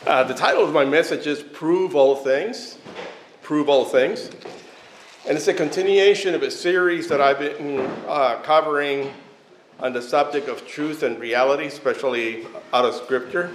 The title of my message is Prove All Things. Prove All Things. And it's a continuation of a series that I've been covering on the subject of truth and reality, especially out of Scripture.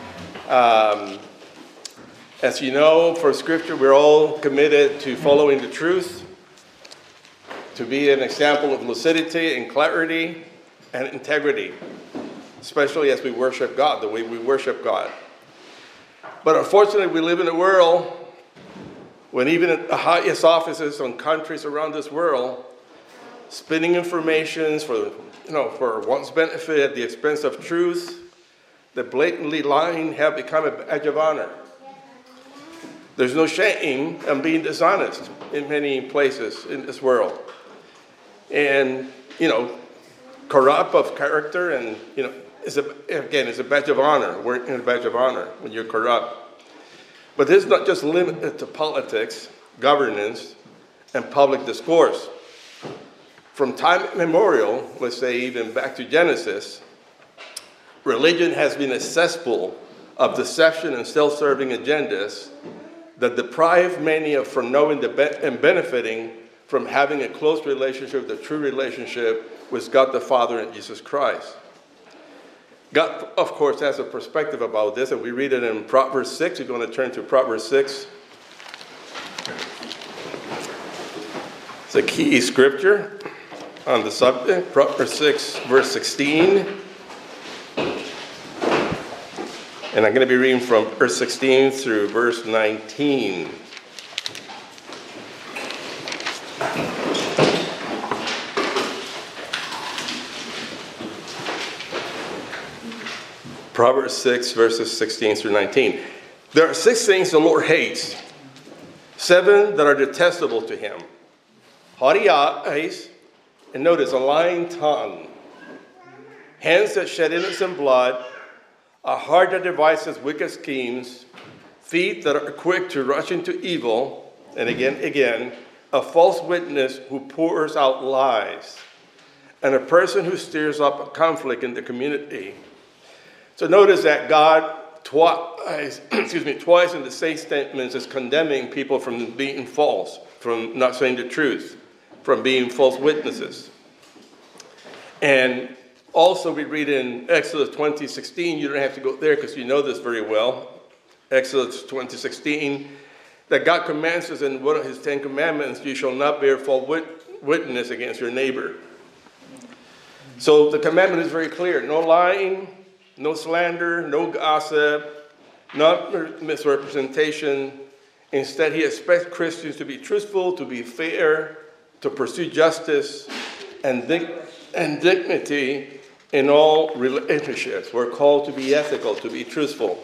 As you know, for Scripture, we're all committed to following the truth, to be an example of lucidity and clarity and integrity, especially as we worship God, the way we worship God. But unfortunately, we live in a world when even at the highest offices in countries around this world, spinning information for one's benefit at the expense of truth, the blatantly lying have become a badge of honor. There's no shame in being dishonest in many places in this world. And, corrupt of character and, it's a badge of honor. We're in a badge of honor when you're corrupt. But this is not just limited to politics, governance, and public discourse. From time immemorial, let's say even back to Genesis, religion has been a cesspool of deception and self-serving agendas that deprive many from knowing and benefiting from having a close relationship, the true relationship with God the Father and Jesus Christ. God, of course, has a perspective about this, and we read it in Proverbs 6. We're going to turn to Proverbs 6. It's a key scripture on the subject. Proverbs 6, verse 16. And I'm going to be reading from verse 16 through verse 19. Proverbs 6, verses 16 through 19. There are 6 things the Lord hates, 7 that are detestable to him. Haughty eyes, and notice, a lying tongue, hands that shed innocent blood, a heart that devises wicked schemes, feet that are quick to rush into evil, and again, a false witness who pours out lies, and a person who stirs up a conflict in the community. So notice that God twice in the same statements is condemning people from being false, from not saying the truth, from being false witnesses. And also we read in Exodus 20:16, you don't have to go there because you know this very well. Exodus 20:16, that God commands us in one of his 10 commandments, you shall not bear false witness against your neighbor. So the commandment is very clear. No lying, no slander, no gossip, not misrepresentation. Instead, he expects Christians to be truthful, to be fair, to pursue justice and dignity in all relationships. We're called to be ethical, to be truthful.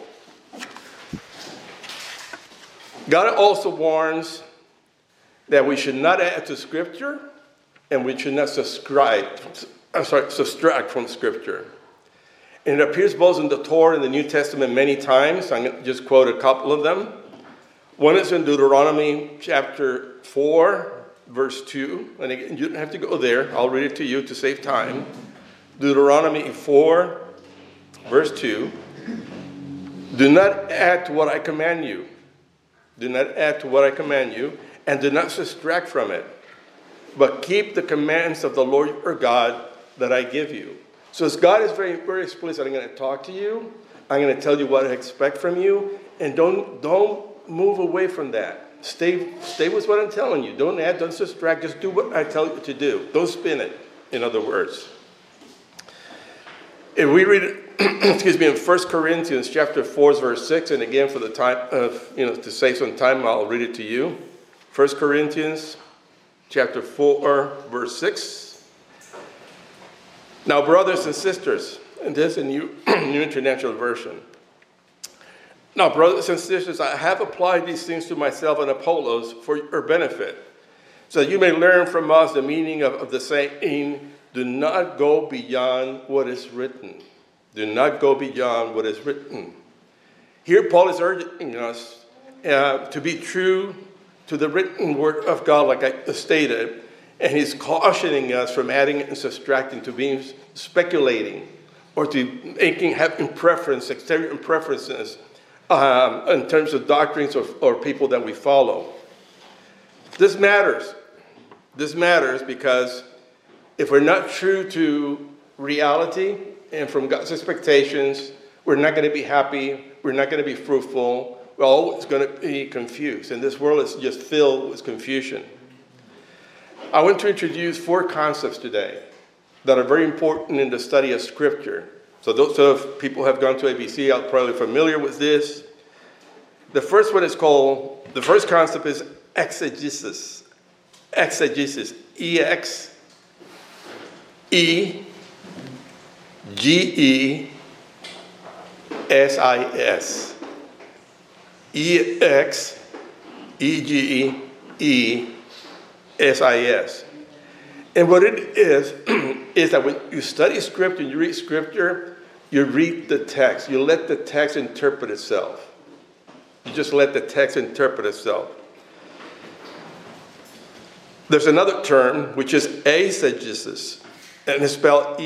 God also warns that we should not add to Scripture and we should not subtract from Scripture. And it appears both in the Torah and the New Testament many times. I'm going to just quote a couple of them. One is in Deuteronomy chapter 4, verse 2. And again, you don't have to go there. I'll read it to you to save time. Deuteronomy 4, verse 2. Do not add to what I command you. Do not add to what I command you, and do not subtract from it. But keep the commands of the Lord your God that I give you. So as God is very, very explicit, I'm going to talk to you. I'm going to tell you what I expect from you. And don't move away from that. Stay with what I'm telling you. Don't add, don't subtract. Just do what I tell you to do. Don't spin it, in other words. If we read it, in 1 Corinthians chapter 4, verse 6, and again for the time of, to save some time, I'll read it to you. 1 Corinthians chapter 4, verse 6. Now, brothers and sisters, and this is a New International Version. Now, brothers and sisters, I have applied these things to myself and Apollos for your benefit, so that you may learn from us the meaning of the saying, do not go beyond what is written. Do not go beyond what is written. Here, Paul is urging us to be true to the written word of God, like I stated, and he's cautioning us from adding and subtracting, to being speculating, or to having exterior preferences in terms of doctrines or people that we follow. This matters. This matters because if we're not true to reality and from God's expectations, we're not going to be happy. We're not going to be fruitful. We're always going to be confused. And this world is just filled with confusion. I want to introduce 4 concepts today that are very important in the study of Scripture. So those of people who have gone to ABC are probably familiar with this. The first concept is exegesis. Exegesis. E-X-E-G-E-S-I-S. E-X-E-G-E-S-I-S. And what it is that when you study Scripture and you read Scripture, you read the text. You let the text interpret itself. You just let the text interpret itself. There's another term, which is eisegesis. And it's spelled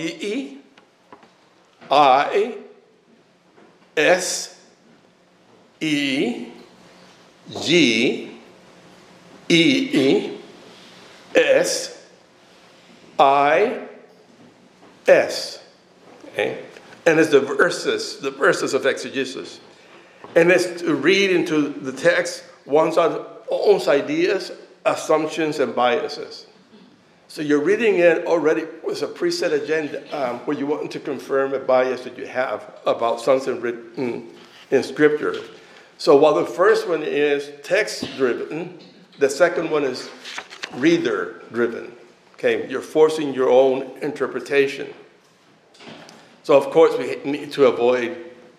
E-I-S-E-G-E-S-I-S. Okay? And it's the verses of exegesis. And it's to read into the text one's own ideas, assumptions, and biases. So you're reading it already with a preset agenda where you want to confirm a bias that you have about something written in Scripture. So while the first one is text-driven, the second one is reader-driven. Okay, you're forcing your own interpretation. So of course we need to avoid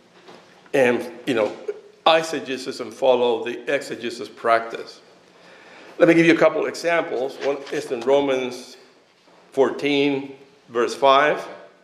eisegesis and follow the exegesis practice. Let me give you a couple examples. One is in Romans 14, verse 5,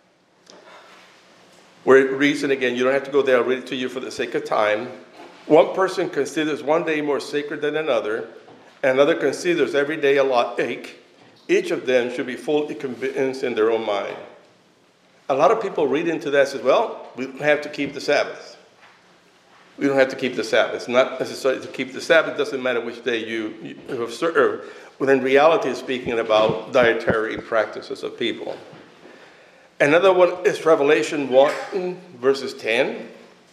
where it reads, and again, you don't have to go there, I'll read it to you for the sake of time. One person considers one day more sacred than another, and another considers every day alike. Each of them should be fully convinced in their own mind. A lot of people read into that and say, well, we don't have to keep the Sabbath. We don't have to keep the Sabbath. It's not necessary to keep the Sabbath. It doesn't matter which day you observe. But in reality, it's speaking about dietary practices of people. Another one is Revelation 1, verses 10,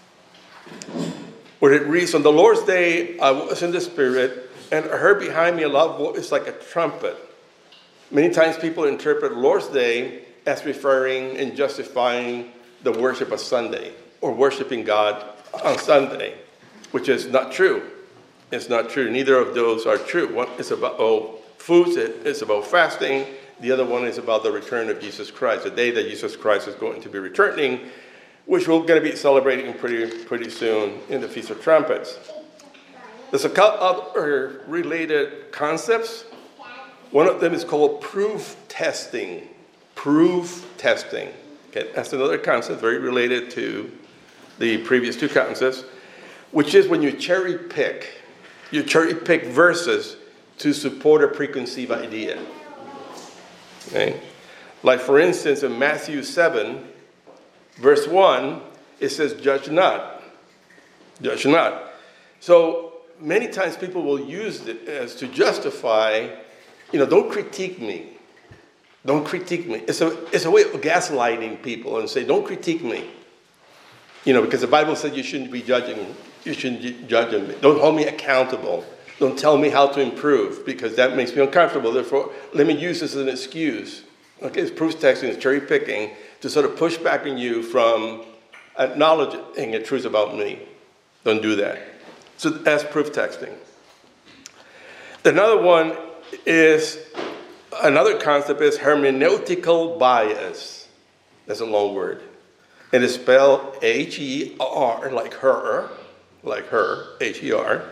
where it reads, on the Lord's day, I was in the Spirit, and I heard behind me a loud voice like a trumpet. Many times people interpret Lord's Day as referring and justifying the worship of Sunday, or worshiping God on Sunday, which is not true. It's not true. Neither of those are true. One is about foods, it's about fasting. The other one is about the return of Jesus Christ, the day that Jesus Christ is going to be returning, which we're going to be celebrating pretty soon in the Feast of Trumpets. There's a couple other related concepts. One of them is called proof testing. Proof testing. Okay, that's another concept very related to the previous 2 concepts, which is when you cherry pick verses to support a preconceived idea. Okay? Like for instance, in Matthew 7, verse 1, it says, judge not. Judge not. So many times people will use it as to justify, don't critique me. Don't critique me. It's a way of gaslighting people and say, don't critique me. Because the Bible says you shouldn't be judging. You shouldn't be judging me. Don't hold me accountable. Don't tell me how to improve because that makes me uncomfortable. Therefore, let me use this as an excuse. Okay, it's proof texting, it's cherry picking to sort of push back on you from acknowledging the truth about me. Don't do that. So that's proof texting. Another concept is hermeneutical bias. That's a long word. It is spelled H-E-R, like her, H-E-R.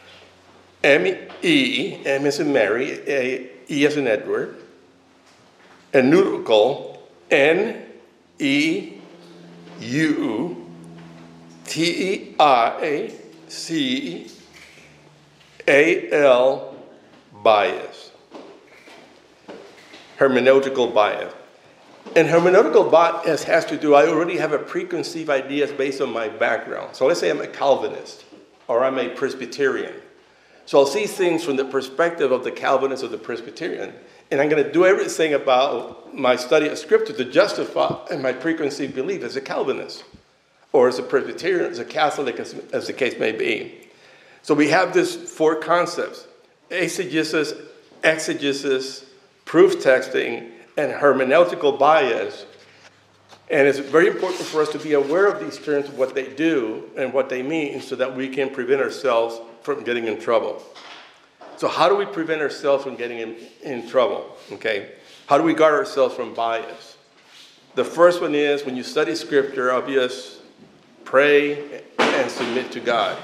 M-E, M as in Mary, E as in Edward. And neutical, N-E-U-T-I-C-A-L, bias. Hermeneutical bias. And hermeneutical bias has to do, I already have a preconceived ideas based on my background. So let's say I'm a Calvinist or I'm a Presbyterian. So I'll see things from the perspective of the Calvinist or the Presbyterian. And I'm going to do everything about my study of Scripture to justify my preconceived belief as a Calvinist or as a Presbyterian, as a Catholic, as the case may be. So we have these four concepts: eisegesis, exegesis, proof texting, and hermeneutical bias. And it's very important for us to be aware of these terms, what they do and what they mean, so that we can prevent ourselves from getting in trouble. So how do we prevent ourselves from getting in trouble? Okay, how do we guard ourselves from bias? The first one is, when you study Scripture, obvious, pray and submit to God.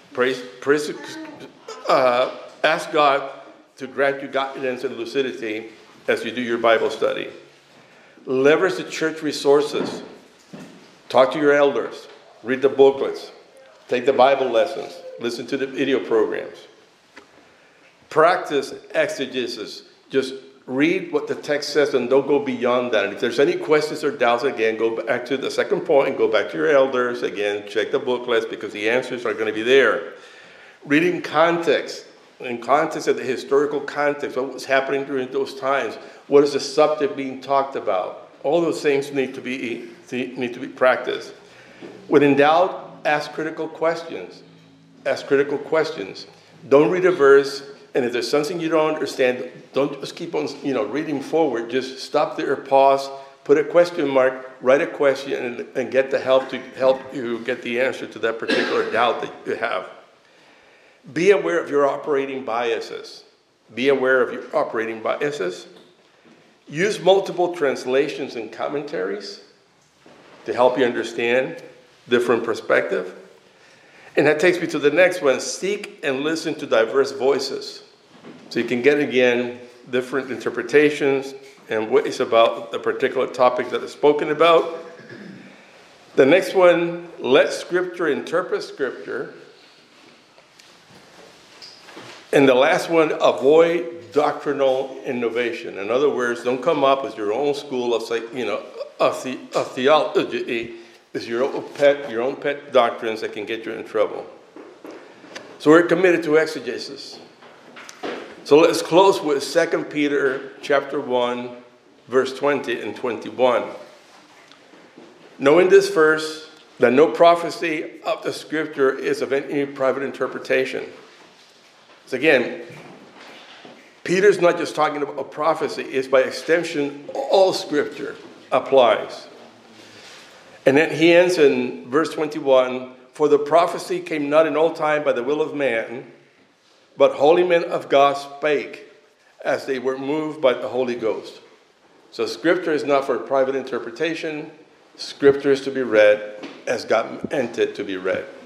Ask God to grant you guidance and lucidity as you do your Bible study. Leverage the church resources. Talk to your elders. Read the booklets. Take the Bible lessons. Listen to the video programs. Practice exegesis. Just read what the text says and don't go beyond that. And if there's any questions or doubts, again, go back to the second point and go back to your elders. Again, check the booklets because the answers are going to be there. Reading context. In context of the historical context, what was happening during those times, what is the subject being talked about? All those things need to be practiced. When in doubt, ask critical questions. Ask critical questions. Don't read a verse, and if there's something you don't understand, don't just keep on reading forward. Just stop there, pause, put a question mark, write a question, and get the help to help you get the answer to that particular doubt that you have. Be aware of your operating biases. Be aware of your operating biases. Use multiple translations and commentaries to help you understand different perspective. And that takes me to the next one. Seek and listen to diverse voices. So you can get, again, different interpretations and ways about the particular topic that is spoken about. The next one, let Scripture interpret Scripture. And the last one, avoid doctrinal innovation. In other words, don't come up with your own school of theology. It's your own pet doctrines that can get you in trouble. So we're committed to exegesis. So let's close with 2 Peter chapter 1, verse 20 and 21. Knowing this verse, that no prophecy of the Scripture is of any private interpretation. So again, Peter's not just talking about a prophecy, it's by extension, all Scripture applies. And then he ends in verse 21, for the prophecy came not in all time by the will of man, but holy men of God spake as they were moved by the Holy Ghost. So Scripture is not for private interpretation. Scripture is to be read as God meant it to be read.